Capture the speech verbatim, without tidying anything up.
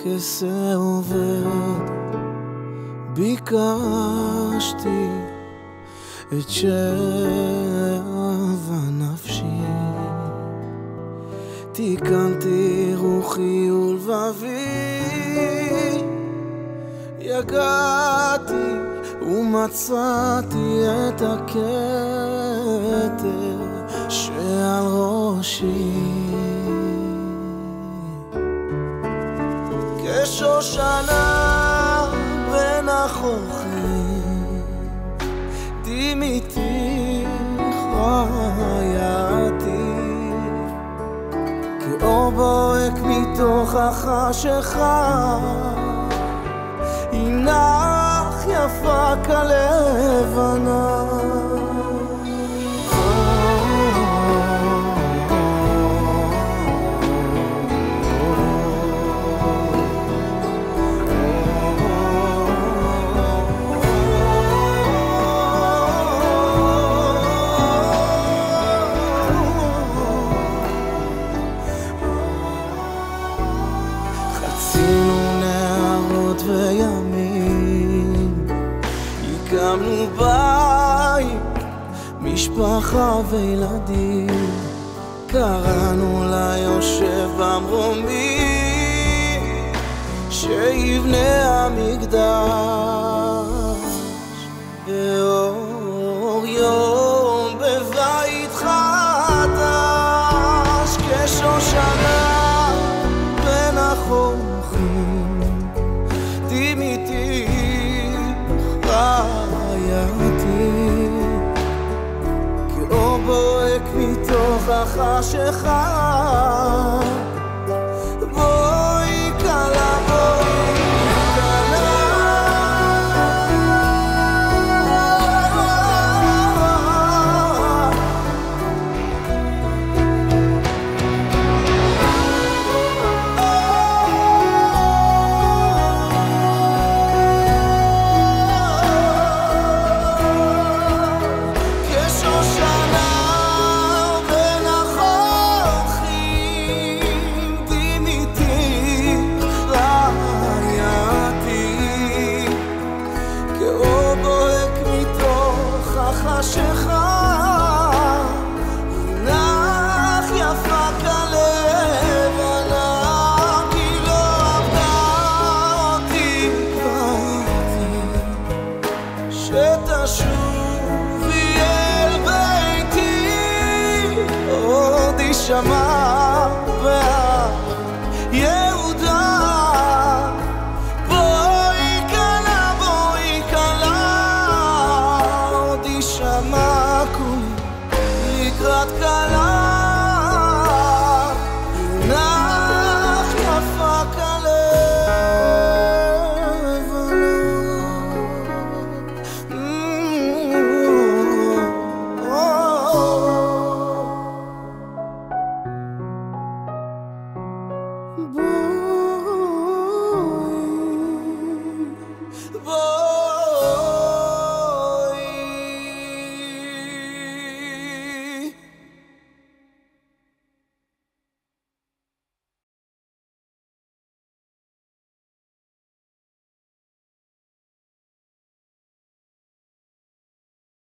כסא עובד, ביקשתי את שאהבה נפשי, תיקנתי רוחי ולבבי, יגעתי ומצאתי את הכתר שעל ראשי, כשושנה בין החורכים, דמיתי חייתי, כאור בוהק מתוך החשכה, הינך יפה כלבנה. חצינו נהרות וימים, הקמנו בית, משפחה וילדים, קראנו ליושב במרומים שיבנה המקדש, ואור יום בבית חדש, כשושנה בין החורכים, דמיתי חייתי, כאור בוהק מתוך החשכה, בואי קלה בואי קלה, שתשובי אל ביתי, עוד יישמע